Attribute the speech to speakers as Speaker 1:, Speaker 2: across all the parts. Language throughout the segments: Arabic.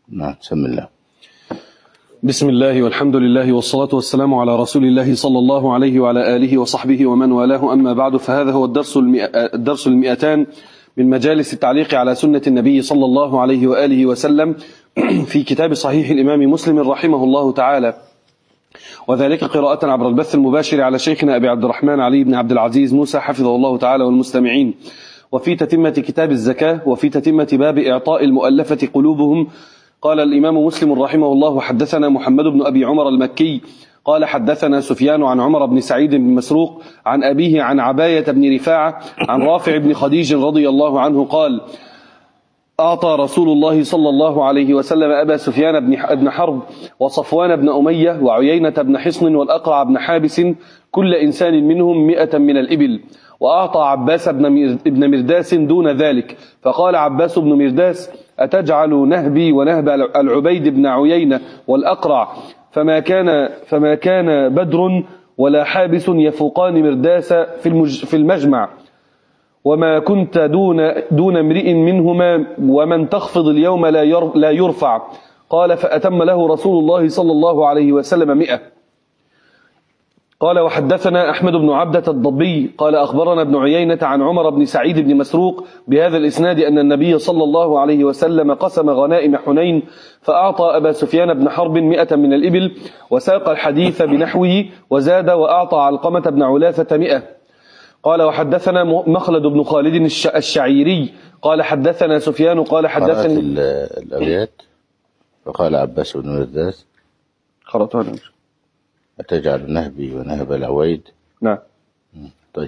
Speaker 1: نعم، بسم الله.
Speaker 2: بسم الله والحمد لله والصلاة والسلام على رسول الله صلى الله عليه وعلى آله وصحبه ومن والاه، أما بعد، فهذا هو الدرس المئتان من مجالس التعليق على سنة النبي صلى الله عليه وآله وسلم في كتاب صحيح الإمام مسلم رحمه الله تعالى، وذلك قراءة عبر البث المباشر على شيخنا أبي عبد الرحمن علي بن عبد العزيز موسى حفظه الله تعالى والمستمعين، وفي تتمة كتاب الزكاة، وفي تتمة باب إعطاء المؤلفة قلوبهم. قال الإمام مسلم رحمه الله: حدثنا محمد بن أبي عمر المكي قال حدثنا سفيان عن عمر بن سعيد بن مسروق عن أبيه عن عباية بن رفاعة عن رافع بن خديج رضي الله عنه قال: أعطى رسول الله صلى الله عليه وسلم أبا سفيان بن حرب وصفوان بن أمية وعيينة بن حصن والأقرع بن حابس كل إنسان منهم 100 من الإبل، وأعطى عباس بن مرداس دون ذلك، فقال عباس بن مرداس: أتجعل نهبي ونهب العبيد بن عيينة والأقرع فما كان بدر ولا حابس يفوقان مرداس في المجمع، وما كنت دون امرئ منهما، ومن تخفض اليوم لا يرفع. قال: فأتم له رسول الله صلى الله عليه وسلم 100. قال: وحدثنا أحمد بن عبدة الضبي قال أخبرنا ابن عيينة عن عمر بن سعيد بن مسروق بهذا الإسناد أن النبي صلى الله عليه وسلم قسم غنائم حنين، فأعطى أبا سفيان بن حرب 100 من الإبل، وساق الحديث بنحوه وزاد: وأعطى علقمة بن علاثة 100. قال: وحدثنا مخلد بن خالد الشعيري قال حدثنا سفيان قال حدثني
Speaker 1: الأبيات. فقال عباس بن مرداس:
Speaker 2: قرأتها.
Speaker 1: أتجعل نهبي ونهب العويد.
Speaker 2: نعم.
Speaker 1: طيب.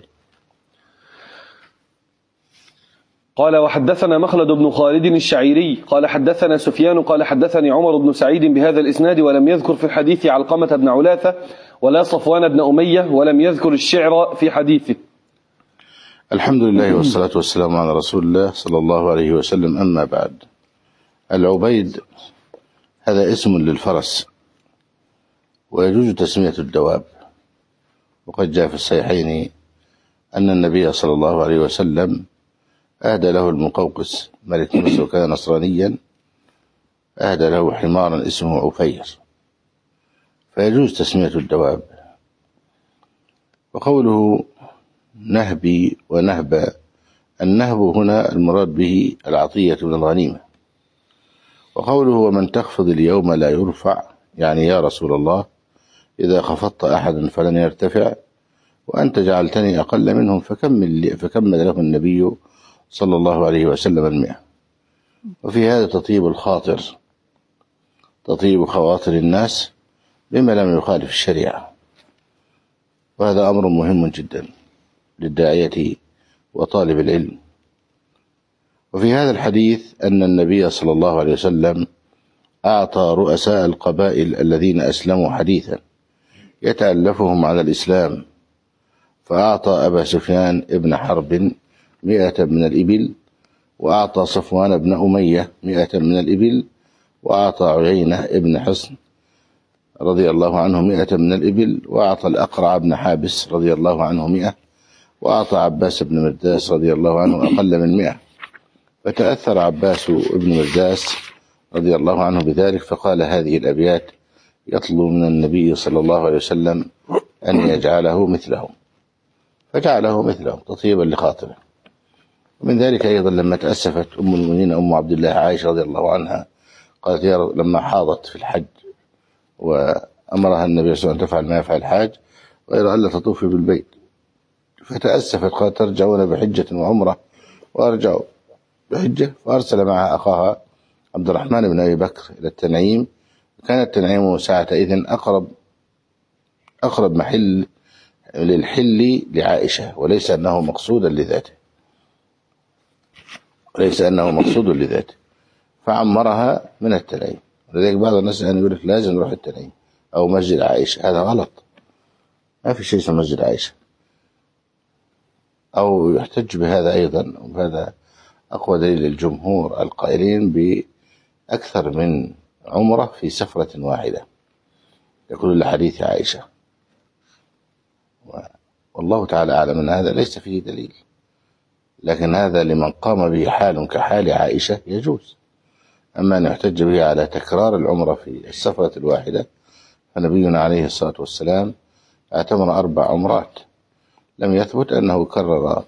Speaker 2: قال: وحدثنا مخلد بن خالد الشعيري قال حدثنا سفيان قال حدثني عمر بن سعيد بهذا الإسناد، ولم يذكر في الحديث علقمة بن علاثة ولا صفوان بن أمية، ولم يذكر الشعر في حديثه.
Speaker 1: الحمد لله والصلاة والسلام على رسول الله صلى الله عليه وسلم، أما بعد. العبيد هذا اسم للفرس، ويجوز تسمية الدواب، وقد جاء في الصحيحين أن النبي صلى الله عليه وسلم أهدى له المقوقس ملك مصر، وكان نصرانيا، أهدى له حمارا اسمه عفير، فيجوز تسمية الدواب. وقوله نهبي ونهب، النهب هنا المراد به العطية من الغنيمة. وقوله ومن تخفض اليوم لا يرفع، يعني يا رسول الله إذا خفضت أحدا فلن يرتفع، وأنت جعلتني أقل منهم، فكمل له النبي صلى الله عليه وسلم 100. وفي هذا تطيب الخاطر، تطيب خواطر الناس بما لم يخالف الشريعة، وهذا أمر مهم جدا للداعية وطالب العلم. وفي هذا الحديث أن النبي صلى الله عليه وسلم أعطى رؤساء القبائل الذين أسلموا حديثا يتألفهم على الإسلام، فأعطى أبا سفيان ابن حرب 100 من الإبل، وأعطى صفوان بن أمية 100 من الإبل، وأعطى عيينة ابن حصن رضي الله عنه 100 من الإبل، وأعطى الأقرع بن حابس رضي الله عنه 100، وأعطى عباس بن مرداس رضي الله عنه أقل من 100. فتأثر عباس بن مرداس رضي الله عنه بذلك، فقال هذه الأبيات يطلب من النبي صلى الله عليه وسلم أن يجعله مثلهم، فجعله مثلهم تطيبا لخاطره. ومن ذلك أيضا لما تأسفت أم المؤمنين أم عبد الله عائشة رضي الله عنها، قالت لما حاضت في الحج وأمرها النبي صلى الله عليه وسلم أن تفعل ما يفعل الحاج غير ألا تطوف بالبيت، فتأسفت، قالت ترجعون بحجة وعمرة، وأرجعوا بحجة، فأرسل معها أخاها عبد الرحمن بن أبي بكر إلى التنعيم. كان التنعيم ساعتئذ أقرب محل للحل لعائشة، وليس أنه مقصودا لذاته، فعمرها من التنعيم. ولذلك بعض الناس يقول لك لازم نروح التنعيم أو مسجد عائشة، هذا غلط، ما في شيء اسمه مسجد عائشة. أو يحتج بهذا أيضا، وهذا أقوى دليل الجمهور القائلين بأكثر من عمرة في سفرة واحدة، يقول لحديث عائشة، والله تعالى أعلم أن هذا ليس فيه دليل، لكن هذا لمن قام به حال كحال عائشة يجوز. أما أن يحتج به على تكرار العمرة في السفرة الواحدة، فنبينا عليه الصلاة والسلام اعتمر 4 عمرات، لم يثبت أنه كرر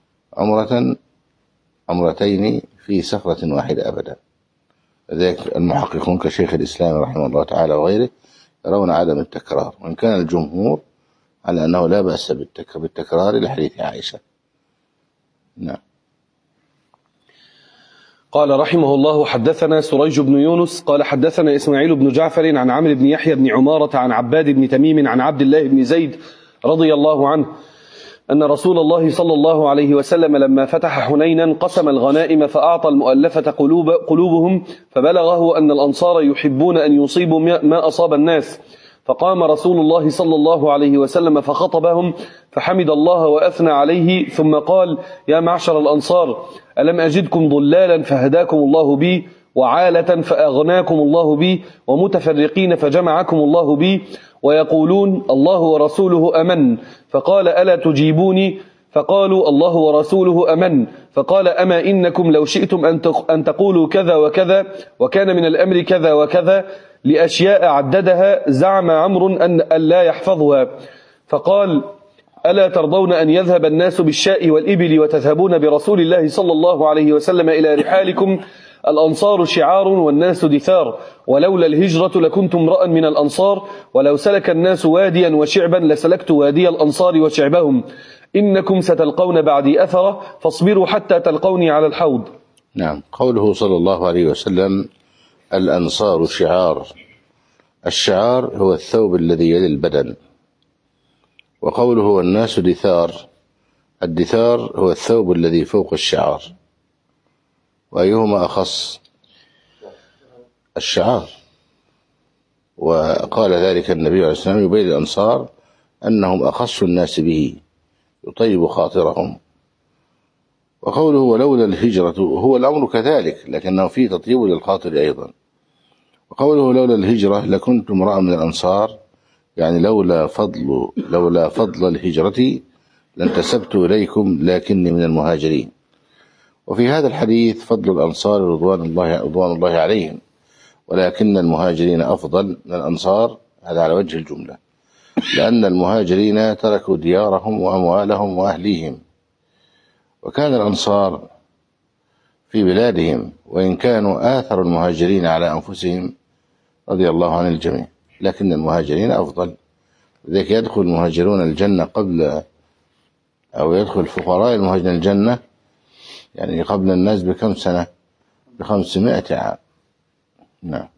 Speaker 1: عمرتين في سفرة واحدة أبدا. لذلك المحققون كشيخ الإسلام رحمه الله تعالى وغيره يرون عدم التكرار، وإن كان الجمهور على أنه لا بأس بالتكرار لحديث عائشة. نعم.
Speaker 2: قال رحمه الله: حدثنا سريج بن يونس قال حدثنا إسماعيل بن جعفر عن عمرو بن يحيى بن عمارة عن عباد بن تميم عن عبد الله بن زيد رضي الله عنه أن رسول الله صلى الله عليه وسلم لما فتح حنينا قسم الغنائم فأعطى المؤلفة قلوبهم، فبلغه أن الأنصار يحبون أن يصيبوا ما أصاب الناس، فقام رسول الله صلى الله عليه وسلم فخطبهم فحمد الله وأثنى عليه، ثم قال: يا معشر الأنصار، ألم أجدكم ضلالا فهداكم الله بي، وعالة فأغناكم الله بي، ومتفرقين فجمعكم الله بي، ويقولون الله ورسوله أمن، فقال: ألا تجيبوني؟ فقالوا: الله ورسوله أمن. فقال: أما إنكم لو شئتم أن تقولوا كذا وكذا، وكان من الأمر كذا وكذا، لأشياء عددها زعم عمرو أن لا يحفظها. فقال: ألا ترضون أن يذهب الناس بالشاء والإبل وتذهبون برسول الله صلى الله عليه وسلم إلى رحالكم؟ الأنصار شعار والناس دثار، ولولا الهجرة لكنت امرأ من الأنصار، ولو سلك الناس واديا وشعبا لسلكت وادي الأنصار وشعبهم. إنكم ستلقون بعدي أثرة، فاصبروا حتى تلقوني على الحوض.
Speaker 1: نعم. قوله صلى الله عليه وسلم: الأنصار شعار، الشعار هو الثوب الذي يلي البدن. وقوله والناس دثار، الدثار هو الثوب الذي فوق الشعار. وأيهما أخص؟ الشعار. وقال ذلك النبي عليه الصلاة والسلام يبين الأنصار أنهم أخص الناس به، يطيب خاطرهم. وقوله ولولا الهجرة، هو الأمر كذلك، لكنه فيه تطيب للخاطر أيضا. وقوله لولا الهجرة لكنت امرأ من الأنصار، يعني لولا فضل الهجرة لانتسبت إليكم لكني من المهاجرين. وفي هذا الحديث فضل الأنصار رضوان الله عليهم، ولكن المهاجرين أفضل من الأنصار، هذا على وجه الجملة، لأن المهاجرين تركوا ديارهم وأموالهم وأهليهم، وكان الأنصار في بلادهم، وإن كانوا آثر المهاجرين على أنفسهم رضي الله عن الجميع، لكن المهاجرين أفضل. لذلك يدخل المهاجرون الجنة أو يدخل فقراء المهاجرين الجنة يعني قبل الناس بكم سنة؟ ب500 عام. نعم.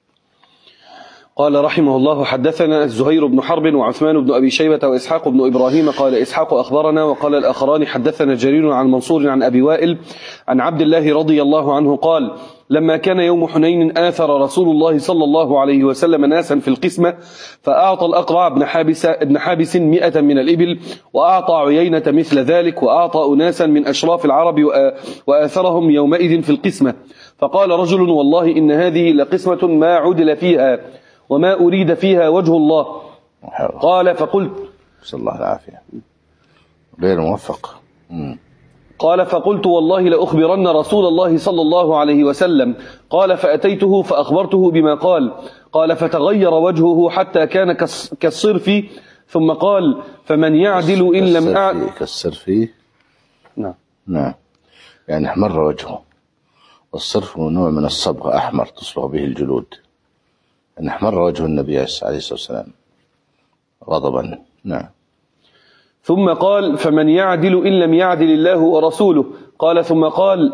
Speaker 2: قال رحمه الله: حدثنا زهير بن حرب وعثمان بن أبي شيبة وإسحاق بن إبراهيم. قال إسحاق أخبرنا، وقال الآخران حدثنا جرير عن منصور عن أبي وائل عن عبد الله رضي الله عنه قال: لما كان يوم حنين آثر رسول الله صلى الله عليه وسلم ناسا في القسمة، فأعطى الأقرع بن حابس 100 من الإبل، وأعطى عيينة مثل ذلك، وأعطى أناسا من أشراف العرب وآثرهم يومئذ في القسمة. فقال رجل: والله إن هذه لقسمة ما عدل فيها وما أريد فيها وجه الله. قال فقلت
Speaker 1: صلى الله العافية غير موفق.
Speaker 2: قال فقلت: والله لأخبرن رسول الله صلى الله عليه وسلم. قال فأتيته فأخبرته بما قال. قال فتغير وجهه حتى كان كالصرف، ثم قال: فمن يعدل إن لم أعدل.
Speaker 1: كالصرف.
Speaker 2: نعم.
Speaker 1: يعني احمر وجهه، والصرف هو نوع من الصبغة، أحمر تصبغ به الجلود، أن احمر وجه النبي عليه الصلاة والسلام غضبا. نعم.
Speaker 2: ثم قال: فمن يعدل إن لم يعدل الله ورسوله. قال ثم قال: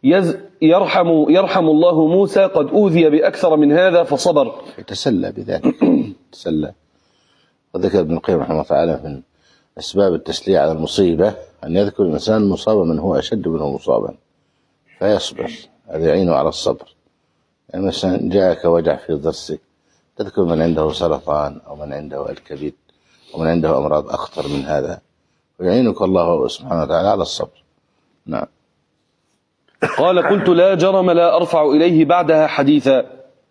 Speaker 2: يرحم الله موسى، قد أوذي بأكثر من هذا فصبر.
Speaker 1: يتسلى بذلك. تسلى. وذكر ابن القيم رحمه الله تعالى من أسباب التسلية على المصيبة أن يذكر الإنسان مصابا من هو أشد منه مصابا فيصبر، هذا يعينه على الصبر. يعني مثلا جاءك وجع في ضرسك، تذكر من عنده سرطان أو من عنده الكبد ومن عنده أمراض أخطر من هذا، ويعينك الله سبحانه وتعالى على الصبر. نعم.
Speaker 2: قال: قلت: لا جرم لا أرفع إليه بعدها حديثا.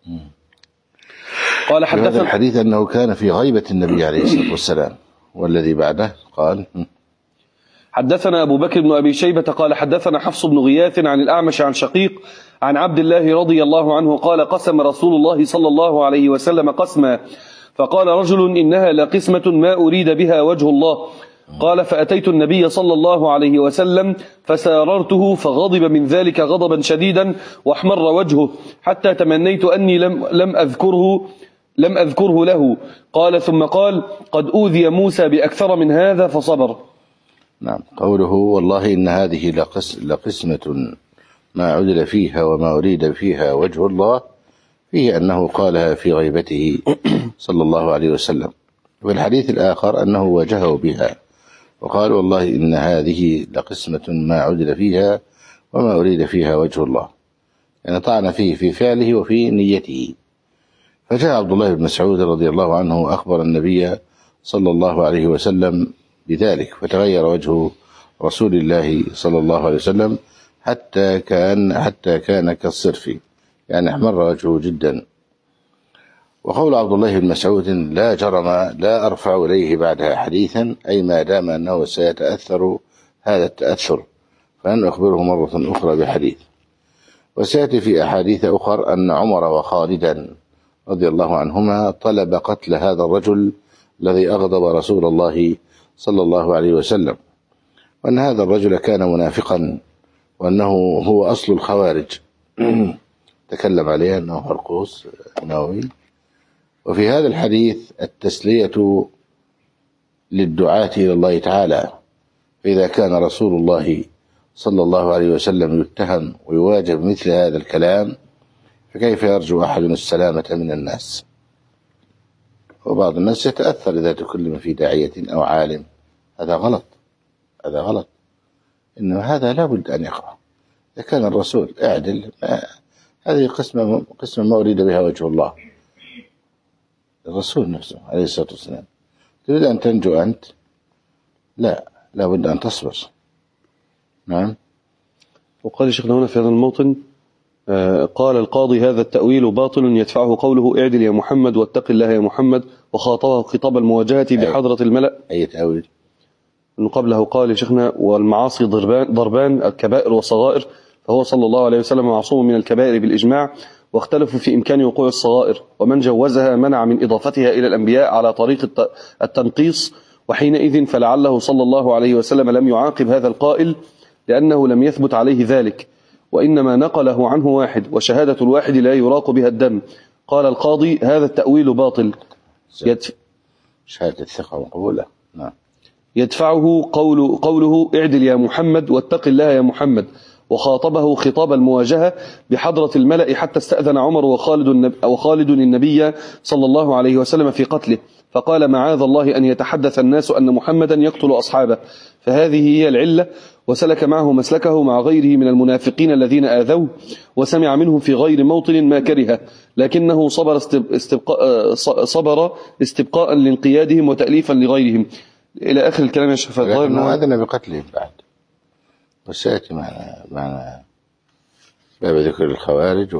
Speaker 2: قال: حدثنا
Speaker 1: هذا الحديث أنه كان في غيبة النبي عليه الصلاة والسلام. والذي بعده قال:
Speaker 2: حدثنا أبو بكر بن أبي شيبة قال: حدثنا حفص بن غياث عن الأعمش عن شقيق عن عبد الله رضي الله عنه قال قسم رسول الله صلى الله عليه وسلم قسما فقال رجل إنها لقسمة ما أريد بها وجه الله. قال فأتيت النبي صلى الله عليه وسلم فساررته فغضب من ذلك غضبا شديدا واحمر وجهه حتى تمنيت أني لم أذكره له. قال ثم قال قد أوذي موسى بأكثر من هذا فصبر.
Speaker 1: نعم. قوله والله إن هذه لقسمة ما عدل فيها وما أريد فيها وجه الله، فيه أنه قالها في غيبته صلى الله عليه وسلم. وفي الحديث الآخر أنه واجهه بها وقال والله إن هذه لقسمة ما عدل فيها وما أريد فيها وجه الله، يعني طعن فيه في فعله وفي نيته. فجاء عبد الله بن مسعود رضي الله عنه أخبر النبي صلى الله عليه وسلم بذلك، فتغير وجه رسول الله صلى الله عليه وسلم حتى كان كالصرف، يعني احمر وجهه جدا. وقول عبد الله بن مسعود لا جرم لا أرفع إليه بعدها حديثا، أي ما دام أنه سيتأثر هذا التأثر فأن أخبره مرة أخرى بحديث. وسيأتي في أحاديث أخرى أن عمر وخالدا رضي الله عنهما طلب قتل هذا الرجل الذي أغضب رسول الله صلى الله عليه وسلم، وأن هذا الرجل كان منافقا وأنه هو أصل الخوارج. تكلم عليه أنه حرقوس النووي. وفي هذا الحديث التسلية للدعاة إلى الله تعالى، فإذا كان رسول الله صلى الله عليه وسلم يتهم ويواجه مثل هذا الكلام فكيف يرجو أحد السلامة من الناس؟ وبعض الناس يتأثر إذا تكلم في داعية أو عالم، هذا غلط، إنه هذا لا بد أن يقع. إذا كان الرسول اعدل، هذه قسمة ما أريد بها وجه الله. الرسول نفسه عليه الصلاة والسلام تريد أن تنجو أنت؟ لا بد أن تصبر. نعم.
Speaker 2: وقال شيخنا هنا في هذا الموطن قال القاضي هذا التأويل باطل يدفعه قوله اعدل يا محمد واتق الله يا محمد، وخاطبه خطاب المواجهة بحضرة الملأ.
Speaker 1: أي تأويل؟
Speaker 2: أنه قبله قال شيخنا والمعاصي ضربان الكبائر والصغائر، فهو صلى الله عليه وسلم معصوم من الكبائر بالإجماع، واختلفوا في إمكان وقوع الصغائر، ومن جوزها منع من إضافتها إلى الأنبياء على طريق التنقيص، وحينئذ فلعله صلى الله عليه وسلم لم يعاقب هذا القائل لأنه لم يثبت عليه ذلك، وإنما نقله عنه واحد، وشهادة الواحد لا يراق بها الدم. قال القاضي هذا التأويل باطل
Speaker 1: شهادة الثقة وقبولة. نعم.
Speaker 2: يدفعه قوله اعدل يا محمد واتق الله يا محمد، وخاطبه خطاب المواجهة بحضرة الملأ حتى استأذن عمر وخالد النبي صلى الله عليه وسلم في قتله، فقال معاذ الله أن يتحدث الناس أن محمدا يقتل أصحابه، فهذه هي العلة. وسلك معه مسلكه مع غيره من المنافقين الذين آذوه، وسمع منهم في غير موطن ما كره، لكنه صبر استبقاء لانقيادهم وتأليفا لغيرهم إلى آخر الكلام. يا شيخ
Speaker 1: لكنه أذن بقتلهم بعد، وسيأتي معنا باب ذكر الخوارج،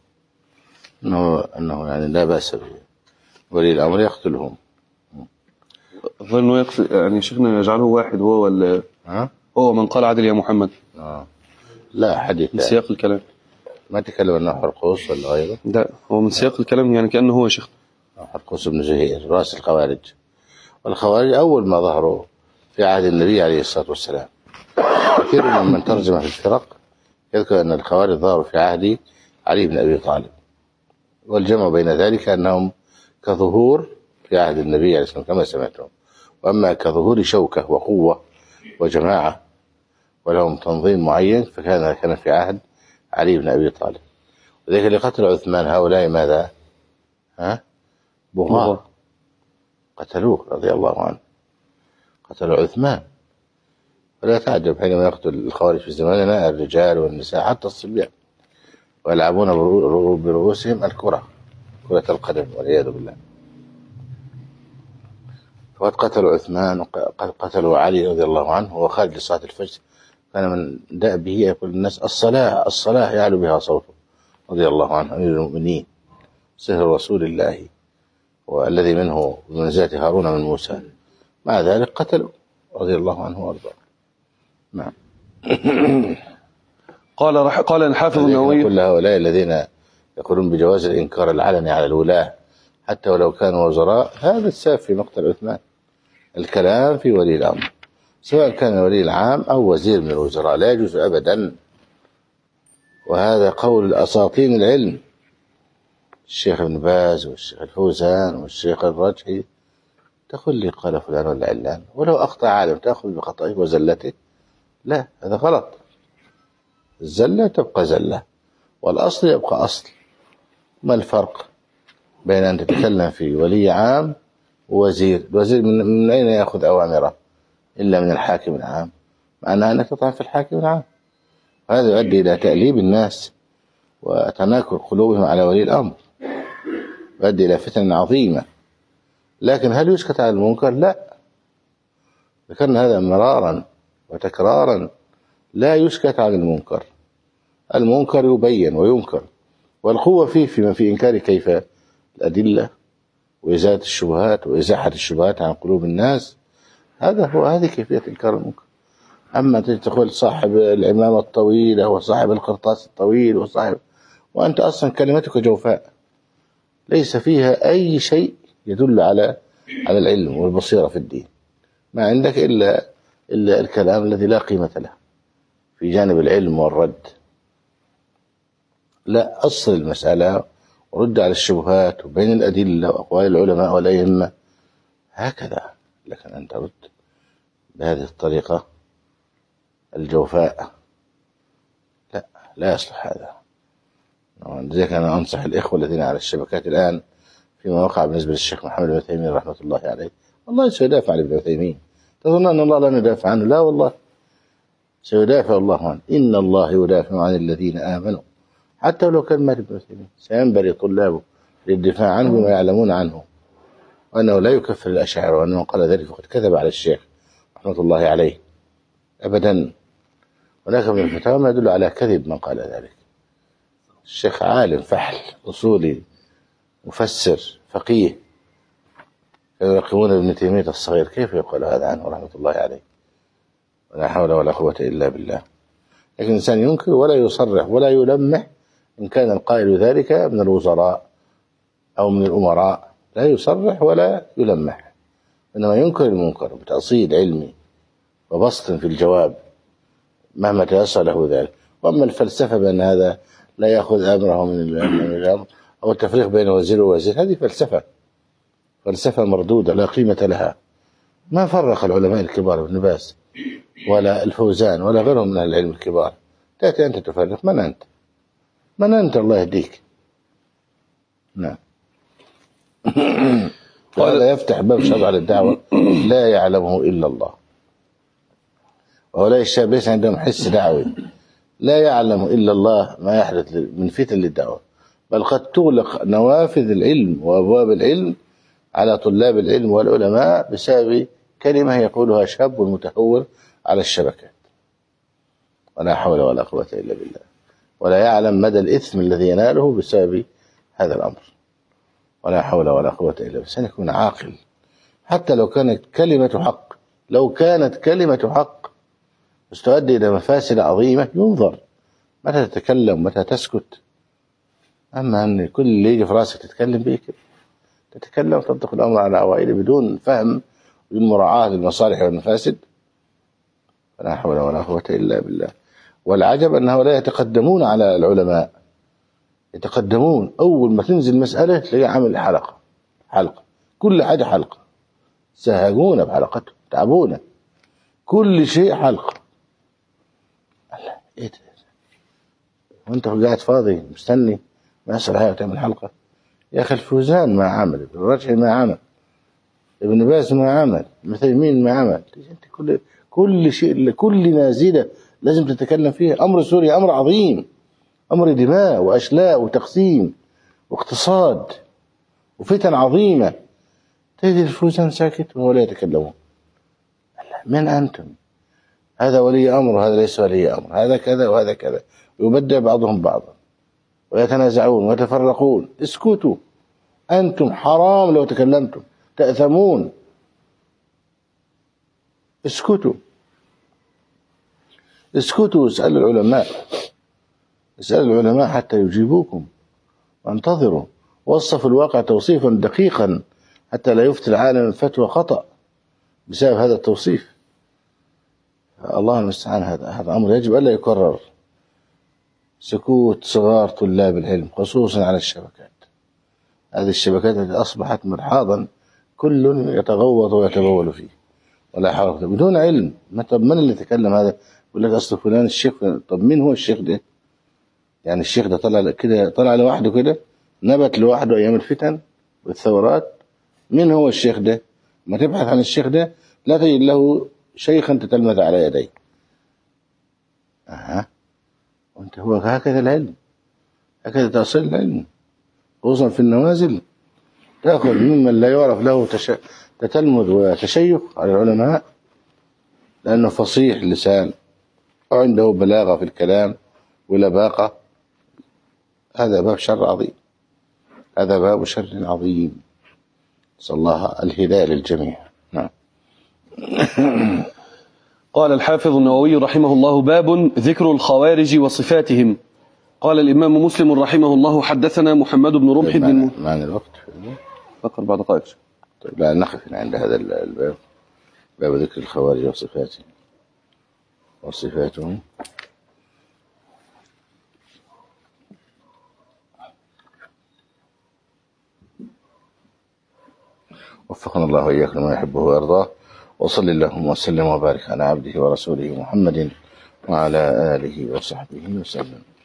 Speaker 1: وأنه يعني لا بأس به ولي الأمر يقتلهم.
Speaker 2: أظن أنه يقتل يعني شيخنا يجعله واحد هو من قال عدل يا محمد.
Speaker 1: لا حديث
Speaker 2: من سياق الكلام
Speaker 1: ما تكلم أنه حرقوس ولا غيره.
Speaker 2: لا هو من سياق الكلام يعني كأنه هو شيخ
Speaker 1: حرقوس بن زهير رأس الخوارج. والخوارج أول ما ظهروا في عهد النبي عليه الصلاة والسلام. كثير من ترجم في الفرق يذكر أن الخوارج ظهروا في عهد علي بن أبي طالب، والجمع بين ذلك أنهم كظهور في عهد النبي عليه الصلاة والسلام كما سمعتم، وأما كظهور شوكة وقوة وجماعة ولهم تنظيم معين فكان في عهد علي بن أبي طالب. وذلك اللي قتل عثمان هؤلاء ماذا؟ بغاة قتلوه رضي الله عنه، قتلوا عثمان. ولا تعجب حينما يقتل الخوارج في زماننا الرجال والنساء حتى الصبيان، ويلعبون برؤوسهم كرة القدم والعياذ بالله. وقد قتلوا عثمان وقد قتلوا علي رضي الله عنه. وخارج لصلاة الفجر كان من دأبه يقول الناس الصلاة يعلو بها صوته رضي الله عنه أمير المؤمنين سهر رسول الله والذي منه بمنزلة هارون من موسى، مع ذلك قتلوا رضي الله عنه وارضاه. نعم.
Speaker 2: قال الحافظ
Speaker 1: كل
Speaker 2: النووي:
Speaker 1: هؤلاء الذين يقولون بجواز الإنكار العلني على الولاة حتى ولو كانوا وزراء، هذا السبب في مقتل عثمان. الكلام في ولي الأمر سواء كان ولي العام أو وزير من الوزراء لا يجوز أبدا، وهذا قول الأساطين العلم، الشيخ ابن باز والشيخ الفوزان والشيخ الرجحي. تقول لي قال فلان ولا علان، ولو أخطأ عالم تأخذ بخطئه وزلته؟ لا، هذا غلط. الزلة تبقى زلة والأصل يبقى أصل. ما الفرق بين أن تتكلم في ولي عام ووزير؟ الوزير من أين يأخذ أوامره إلا من الحاكم العام، معناه أنك تطعن في الحاكم العام. هذا يؤدي إلى تأليب الناس وتناكر قلوبهم على ولي الأمر، يؤدي إلى فتن عظيمة. لكن هل يسكت على المنكر؟ لا، ذكرنا هذا مرارا وتكرارا، لا يسكت على المنكر. المنكر يبين وينكر، والقوة فيما في إنكار كيف الأدلة وإزالة الشبهات وإزاحة الشبهات عن قلوب الناس. هذه كيفية إنكار المنكر. أما تقول صاحب العمامة الطويلة وصاحب القرطاس الطويل وأنت أصلا كلمتك جوفاء ليس فيها أي شيء يدل على العلم والبصيرة في الدين، ما عندك إلا الكلام الذي لا قيمة له في جانب العلم والرد. لا، أصل المسألة ورد على الشبهات وبين الأدلة وأقوال العلماء والأئمة هكذا. لكن أن ترد بهذه الطريقة الجوفاء لا يصلح هذا. لذلك أنا أنصح الإخوة الذين على الشبكات الآن فيما وقع بالنسبة للشيخ محمد بن عثيمين رحمة الله عليه. الله سيدافع عن ابن عثيمين. تظن أن الله لا يدافع عنه؟ لا والله، سيدافع الله عنه. إن الله يدافع عن الذين آمنوا حتى ولو كان مات ابن عثيمين. سينبغي طلابه للدفاع عنه وما يعلمون عنه، وأنه لا يكفر الأشاعرة، وأنه قال ذلك فقد كذب على الشيخ رحمة الله عليه أبدا. ولكن من الفتاوى ما يدل على كذب من قال ذلك. الشيخ عالم فحل أصولي مفسر فقيه، يراقبون ابن تيمية الصغير، كيف يقول هذا عنه رحمة الله عليه؟ ولا حول ولا قوة إلا بالله. لكن الإنسان ينكر ولا يصرح ولا يلمح إن كان القائل ذلك من الوزراء أو من الأمراء، لا يصرح ولا يلمح، إنما ينكر المنكر بتأصيل علمي وبسط في الجواب مهما تيسر له ذلك. وأما الفلسفة بأن هذا لا يأخذ أمره من الأمر أو التفريق بين وزير ووزير، هذه فلسفة مردودة لا قيمة لها. ما فرق العلماء الكبار ابن باز ولا الفوزان ولا غيرهم من العلم الكبار. تأتي أنت تفرق؟ من أنت الله يهديك. نعم. وهذا يفتح باب شرع الدعوة لا يعلمه إلا الله. وهؤلاء الشباب ليس عندهم حس دعوي، لا يعلم إلا الله ما يحدث من فتن للدعوة، بل قد تغلق نوافذ العلم وأبواب العلم على طلاب العلم والعلماء بسبب كلمة يقولها شاب متهور على الشبكات. ولا حول ولا قوة إلا بالله. ولا يعلم مدى الإثم الذي يناله بسبب هذا الأمر. ولا حول ولا قوة إلا بالله. سنكون عاقل حتى لو كانت كلمة حق تؤدي إلى مفاسد عظيمة، ينظر متى تتكلم متى تسكت. أما أن كل اللي يجي في راسك تتكلم به كده، تتكلم وتنطق الأمر على أوائله بدون فهم بدون مراعاة للمصالح والمفاسد. ولا حول ولا قوة إلا بالله. والعجب أن هؤلاء يتقدمون على العلماء، يتقدمون أول ما تنزل مسألة تلاقي عامل حلقة كل حاجة حلقة، سهقونا بحلقته، تعبونا كل شيء حلقة. إيه ده؟ وأنت قاعد فاضي مستني ما يصل حاجة وتعمل حلقة؟ يا أخي الفوزان ما عمل، ابن الرجحي ما عمل، ابن باز ما عمل، ابن عثيمين ما عمل. أنت كل شيء كل نازلة لازم تتكلم فيها. أمر سوريا أمر عظيم، أمر دماء وأشلاء وتقسيم واقتصاد وفتن عظيمة. تجد الفوزان ساكت وهو لا يتكلمون. من أنتم؟ هذا ولي أمر وهذا ليس ولي أمر، هذا كذا وهذا كذا، ويبدع بعضهم بعضا ويتنازعون ويتفرقون. اسكتوا أنتم، حرام لو تكلمتم تأثمون. اسكتوا اسألوا العلماء اسألوا العلماء حتى يجيبوكم وانتظروا. وصفوا الواقع توصيفا دقيقا حتى لا يفتي العالم الفتوى خطأ بسبب هذا التوصيف. الله المستعان. هذا أمر يجب ألا يكرر. سكوت صغار طلاب العلم خصوصا على الشبكات. هذه الشبكات التي أصبحت مرحاضا كل يتغوط ويتبول فيه ولا حول بدون علم. طب من اللي تكلم هذا؟ يقول لك أصل فلان الشيخ. طب مين هو الشيخ ده؟ يعني الشيخ ده طلع كده، طلع لوحده كده، نبت لوحده أيام الفتن والثورات؟ مين هو الشيخ ده؟ ما تبحث عن الشيخ ده لا تجد له شيخا تتلمذ على يديه. وانت هو هكذا العلم، هكذا تأصيل العلم، خصوصا في النوازل. تأخذ ممن لا يعرف له تتلمذ وتشيخ على العلماء لأنه فصيح اللسان وعنده بلاغة في الكلام ولباقة. هذا باب شر عظيم، هذا باب شر عظيم. نسأل الله الهداية للجميع. نعم.
Speaker 2: قال الحافظ النووي رحمه الله: باب ذكر الخوارج وصفاتهم. قال الإمام مسلم رحمه الله: حدثنا محمد بن رمح بن
Speaker 1: معنى الوقت
Speaker 2: فقط بعد دقائق.
Speaker 1: طيب لا نقف عند هذا الباب، باب ذكر الخوارج وصفاتهم. وفقنا الله وإياكم لما يحبه ويرضاه. وصل اللهم وسلم وبارك على عبده ورسوله محمد وعلى آله وصحبه وسلم.